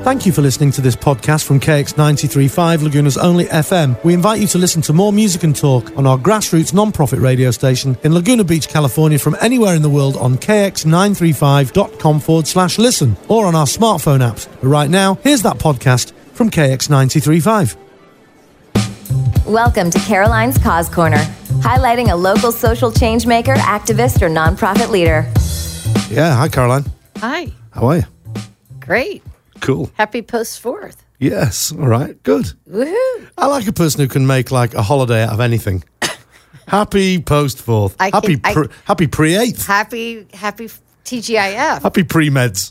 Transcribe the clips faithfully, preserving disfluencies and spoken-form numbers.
Thank you for listening to this podcast from K X ninety-three point five, Laguna's only F M. We invite you to listen to more music and talk on our grassroots non-profit radio station in Laguna Beach, California, from anywhere in the world on k x nine three five dot com forward slash listen or on our smartphone apps. But right now, here's that podcast from K X ninety-three point five. Welcome to Caroline's Cause Corner, highlighting a local social change maker, activist, or nonprofit leader. Yeah, hi Caroline. Hi. How are you? Great. Cool. Happy post-fourth. Yes, all right, good. Woohoo. I like a person who can make like a holiday out of anything. Happy post-fourth. I Happy can- pre- I- happy pre-eighth. Happy, happy T G I F. Happy pre-meds.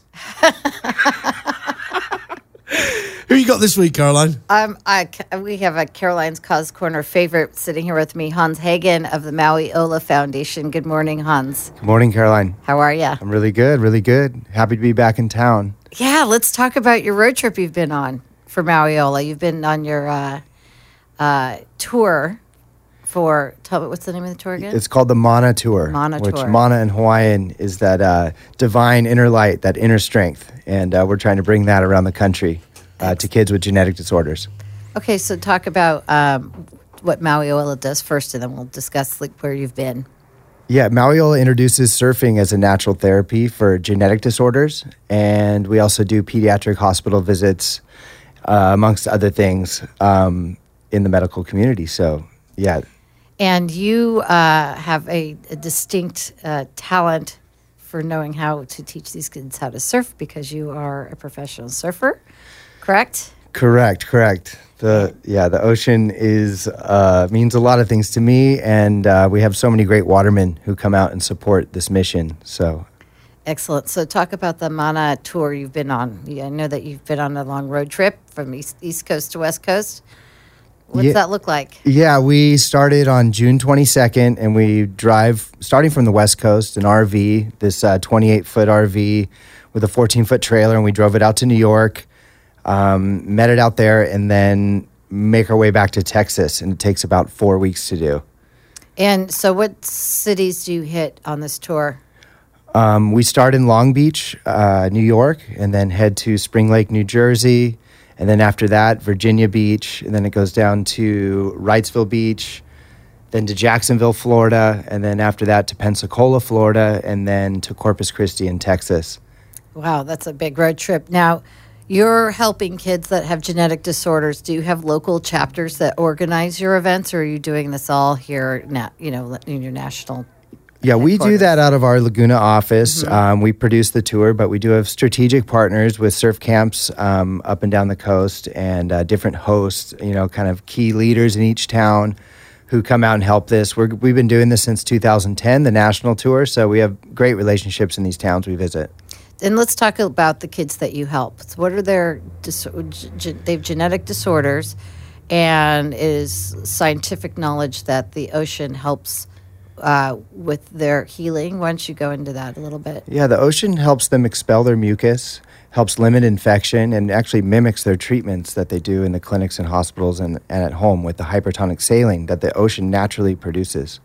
Who you got this week, Caroline? Um, I, we have a Caroline's Cause Corner favorite sitting here with me, Hans Hagen of the Maui Ola Foundation. Good morning, Hans. Good morning, Caroline. How are you? I'm really good, really good. Happy to be back in town. Yeah, let's talk about your road trip you've been on for Maui Ola. You've been on your uh, uh, tour for, tell me, what's the name of the tour again? It's called the Mana Tour. Mana which Tour. Mana in Hawaiian is that uh, divine inner light, that inner strength. And uh, we're trying to bring that around the country uh, to kids with genetic disorders. Okay, so talk about um, what Maui Ola does first, and then we'll discuss like, where you've been. Yeah, Maui Ola introduces surfing as a natural therapy for genetic disorders. And we also do pediatric hospital visits, uh, amongst other things, um, in the medical community. So, yeah. And you uh, have a, a distinct uh, talent for knowing how to teach these kids how to surf because you are a professional surfer, correct? Correct, correct. The yeah, the ocean is uh, means a lot of things to me, and uh, we have so many great watermen who come out and support this mission. So, Excellent. So talk about the Mana tour you've been on. Yeah, I know that you've been on a long road trip from east, east Coast to West Coast. What's Yeah. that look like? yeah, we started on June twenty-second, and we drive starting from the West Coast, an R V, this uh, twenty-eight foot R V with a fourteen foot trailer, and we drove it out to New York. Um, met it out there, and then make our way back to Texas, and it takes about four weeks to do. And so what cities do you hit on this tour? Um, we start in Long Beach, uh, New York, and then head to Spring Lake, New Jersey, and then after that, Virginia Beach, and then it goes down to Wrightsville Beach, then to Jacksonville, Florida, and then after that to Pensacola, Florida, and then to Corpus Christi in Texas. Wow, that's a big road trip. Now, you're helping kids that have genetic disorders. Do you have local chapters that organize your events, or are you doing this all here, na- you know, in your national? Yeah, we do headquarters? that out of our Laguna office. Um, we produce the tour, but we do have strategic partners with surf camps um, up and down the coast and uh, different hosts, you know, kind of key leaders in each town who come out and help this. We're, we've been doing this since two thousand ten, the national tour, so we have great relationships in these towns we visit. And let's talk about the kids that you help. So what are their, dis- ge- they have genetic disorders, and it is scientific knowledge that the ocean helps uh, with their healing. Why don't you go into that a little bit? Yeah, the ocean helps them expel their mucus, helps limit infection, and actually mimics their treatments that they do in the clinics and hospitals and, and at home with the hypertonic saline that the ocean naturally produces.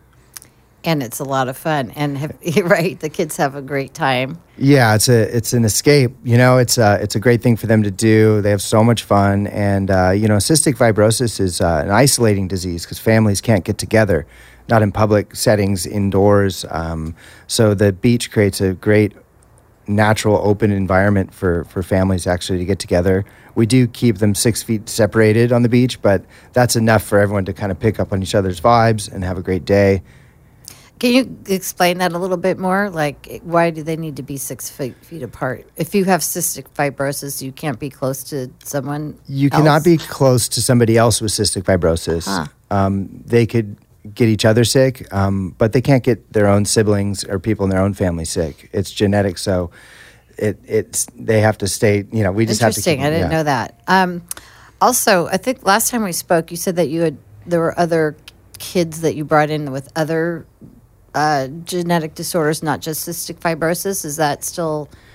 And it's a lot of fun. And have, right, the kids have a great time. Yeah, it's a it's an escape. You know, it's a it's a great thing for them to do. They have so much fun, and uh, you know, cystic fibrosis is uh, an isolating disease because families can't get together, not in public settings, indoors. Um, so the beach creates a great natural open environment for for families actually to get together. We do keep them six feet separated on the beach, but that's enough for everyone to kind of pick up on each other's vibes and have a great day. Can you explain that a little bit more? Like, why do they need to be six feet, feet apart? If you have cystic fibrosis, you can't be close to someone You else? cannot be close to somebody else with cystic fibrosis. Huh. Um, they could get each other sick, um, but they can't get their own siblings or people in their own family sick. It's genetic, so it it's they have to stay. You know, we just have to. Interesting. Keep, I didn't yeah. know that. Um, also, I think last time we spoke, you said that you had there were other kids that you brought in with other uh, genetic disorders, not just cystic fibrosis. Is that still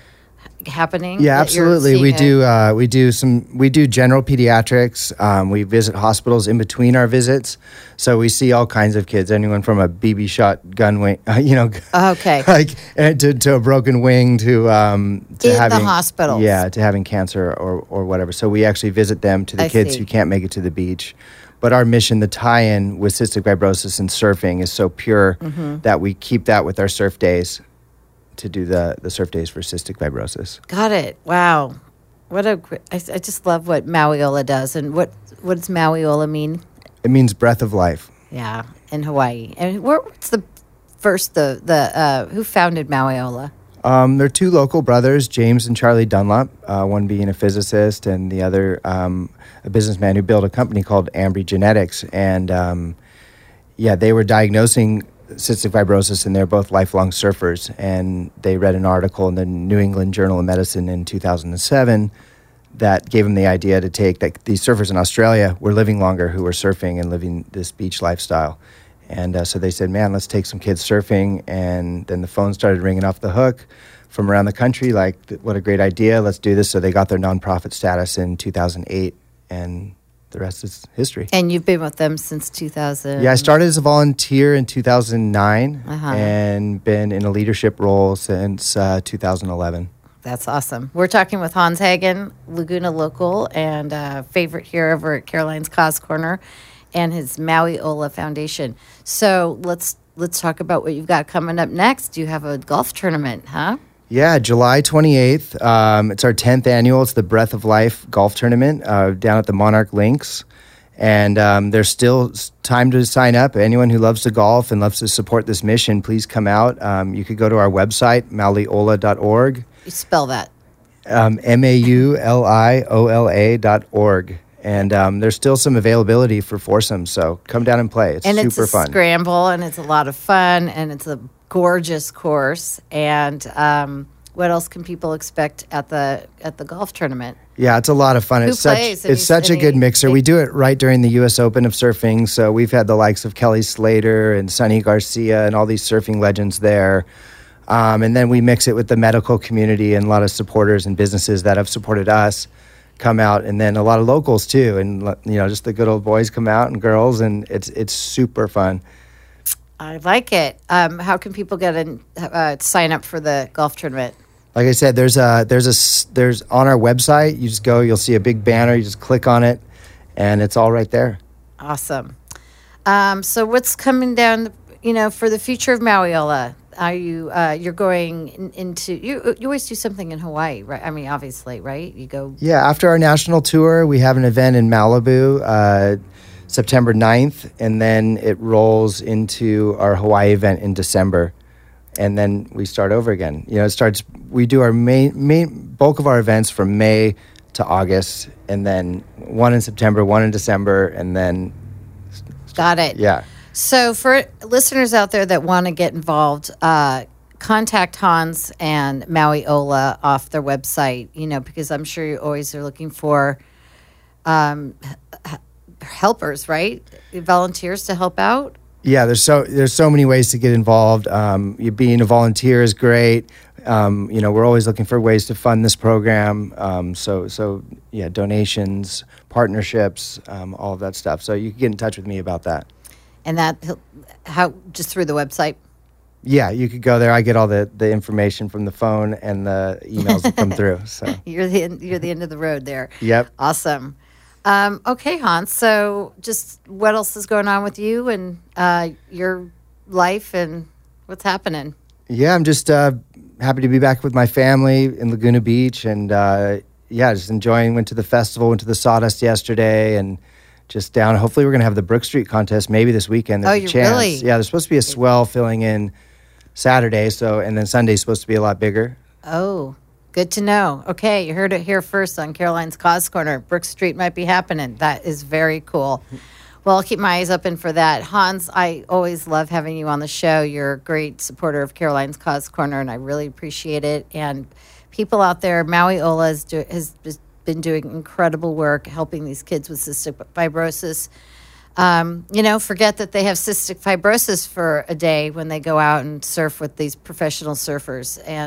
happening? Yeah, that you're absolutely. We seeing do. a- Uh, we do some. We do general pediatrics. Um, we visit hospitals in between our visits, so we see all kinds of kids. Anyone from a B B shot gun wing, uh, you know, Okay. like uh, to, to a broken wing to um, to In the having hospitals. Yeah, to having cancer or or whatever. So we actually visit them to the I kids see. who can't make it to the beach. But our mission, the tie-in with cystic fibrosis and surfing, is so pure Mm-hmm. that we keep that with our surf days to do the, the surf days for cystic fibrosis. Got it. Wow. What a gr- I, I just love what Mauiola does. And what what does Mauiola mean? It means breath of life. Yeah, in Hawaii. And where, what's the first the the uh, who founded Mauiola? Um, they're two local brothers, James and Charlie Dunlop, uh, one being a physicist and the other um, a businessman who built a company called Ambry Genetics. And um, yeah, they were diagnosing cystic fibrosis, and they're both lifelong surfers. And they read an article in the New England Journal of Medicine in two thousand seven that gave them the idea to take that these surfers in Australia were living longer who were surfing and living this beach lifestyle. And uh, so they said, man, let's take some kids surfing. And then the phone started ringing off the hook from around the country, like, th- what a great idea, let's do this. So they got their nonprofit status in two thousand eight, and the rest is history. And you've been with them since two thousand. Yeah, I started as a volunteer in two thousand nine Uh-huh. and been in a leadership role since uh, two thousand eleven. That's awesome. We're talking with Hans Hagen, Laguna local, and uh, favorite here over at Caroline's Cause Corner, and his Mauiola Foundation. So let's let's talk about what you've got coming up next. You have a golf tournament, huh? Yeah, July twenty-eighth. Um, it's our tenth annual. It's the Breath of Life golf tournament uh, down at the Monarch Links. And um, there's still s- time to sign up. Anyone who loves to golf and loves to support this mission, please come out. Um, you could go to our website, mauliola dot org, You spell that. um, M A U L I O L A dot org. And um, there's still some availability for foursomes, so come down and play. It's And super it's a fun. scramble, and it's a lot of fun, and it's a gorgeous course. And um, what else can people expect at the at the golf tournament? Yeah, it's a lot of fun. Who It's such plays? Any- it's such a any good mixer. big- We do it right during the U S Open of surfing, so we've had the likes of Kelly Slater and Sonny Garcia and all these surfing legends there. Um, and then we mix it with the medical community and a lot of supporters and businesses that have supported us come out, and then a lot of locals too, and you know, just the good old boys come out and girls, and it's it's super fun. I like it. Um, how can people get in, uh, sign up for the golf tournament? Like I said, there's a there's a s- there's on our website. You just go, you'll see a big banner. You just click on it, and it's all right there. Awesome. Um, so what's coming down, you know, for the future of Mauiola? Are you uh, you're going in, into you? You always do something in Hawaii, right? I mean, obviously, right? You go. Yeah, after our national tour, we have an event in Malibu, uh, September ninth, and then it rolls into our Hawaii event in December, and then we start over again. You know, it starts. We do our main main bulk of our events from May to August, and then one in September, one in December, and then Got it. yeah. So, for listeners out there that want to get involved, uh, contact Hans and Mauiola off their website, you know, because I'm sure you always are looking for um, h- helpers, right? Volunteers to help out. Yeah, there's so there's so many ways to get involved. Um, you being a volunteer is great. Um, you know, we're always looking for ways to fund this program. Um, so so yeah, donations, partnerships, um, all of that stuff. So you can get in touch with me about that. And that, how, just through the website? Yeah, you could go there. I get all the, the information from the phone and the emails that come through. So You're the end, you're the end of the road there. yep. Awesome. Um, okay, Hans. So, just what else is going on with you and uh, your life and what's happening? Yeah, I'm just uh, happy to be back with my family in Laguna Beach, and uh, yeah, just enjoying. Went to the festival, went to the Sawdust yesterday, and just down. Hopefully, we're gonna have the Brook Street contest maybe this weekend. There's Oh, a you chance. really? Yeah, there's supposed to be a swell filling in Saturday, so and then Sunday's supposed to be a lot bigger. Oh, good to know. Okay, you heard it here first on Caroline's Cause Corner. Brook Street might be happening. That is very cool. Well, I'll keep my eyes open for that. Hans, I always love having you on the show. You're a great supporter of Caroline's Cause Corner, and I really appreciate it. And people out there, Mauiola is do, has been doing incredible work helping these kids with cystic fibrosis. Um, you know, forget that they have cystic fibrosis for a day when they go out and surf with these professional surfers. And,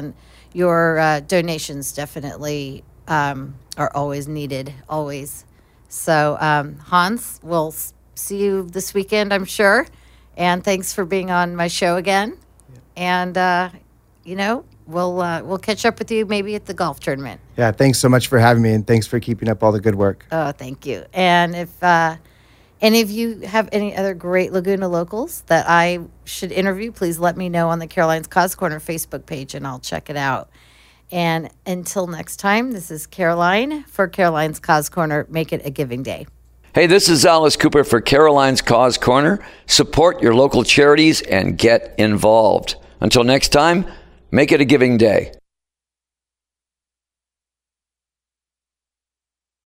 your uh, donations definitely um, are always needed, always. So, um, Hans, we'll s- see you this weekend, I'm sure. And thanks for being on my show again. Yeah. And, uh, you know, we'll uh, we'll catch up with you maybe at the golf tournament. Yeah, thanks so much for having me, and thanks for keeping up all the good work. Oh, thank you. And if uh, any of you have any other great Laguna locals that I should interview, please let me know on the Caroline's Cause Corner Facebook page, and I'll check it out. And until next time, this is Caroline for Caroline's Cause Corner. Make it a giving day. Hey, this is Alice Cooper for Caroline's Cause Corner. Support your local charities and get involved. Until next time, make it a giving day.